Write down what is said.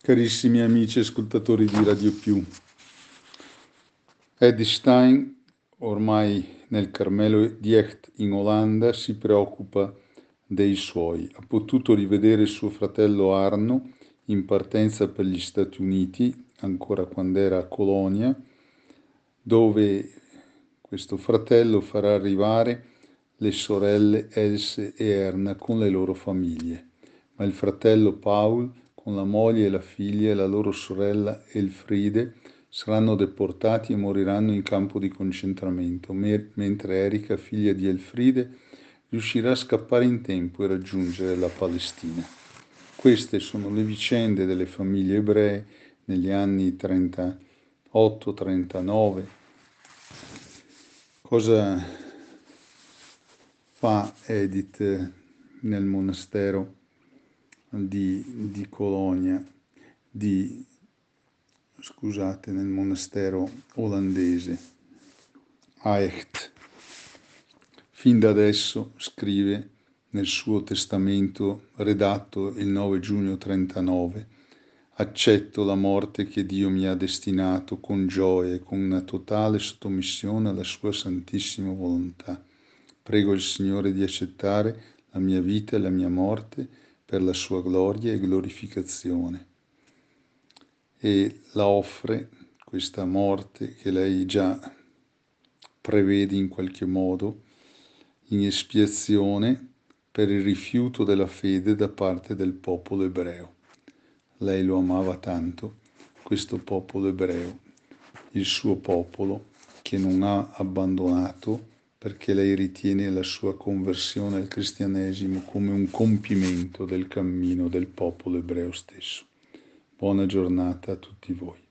Carissimi amici ascoltatori di Radio Più, Ed Stein, ormai nel Carmelo di Echt in Olanda, si preoccupa dei suoi. Ha potuto rivedere suo fratello Arno in partenza per gli Stati Uniti, ancora quando era a Colonia, dove questo fratello farà arrivare le sorelle Else e Erna con le loro famiglie, ma il fratello Paul con la moglie e la figlia e la loro sorella Elfriede saranno deportati e moriranno in campo di concentramento, mentre Erika, figlia di Elfriede, riuscirà a scappare in tempo e raggiungere la Palestina. Queste sono le vicende delle famiglie ebree negli anni 38-39. Cosa fa Edith nel monastero di Colonia, nel monastero olandese, a Echt? Fin da adesso, scrive nel suo testamento redatto il 9 giugno 39, accetto la morte che Dio mi ha destinato con gioia e con una totale sottomissione alla sua santissima volontà. Prego il Signore di accettare la mia vita e la mia morte per la sua gloria e glorificazione. E la offre, questa morte che lei già prevede in qualche modo, in espiazione per il rifiuto della fede da parte del popolo ebreo. Lei lo amava tanto, questo popolo ebreo, il suo popolo che non ha abbandonato, perché lei ritiene la sua conversione al cristianesimo come un compimento del cammino del popolo ebreo stesso. Buona giornata a tutti voi.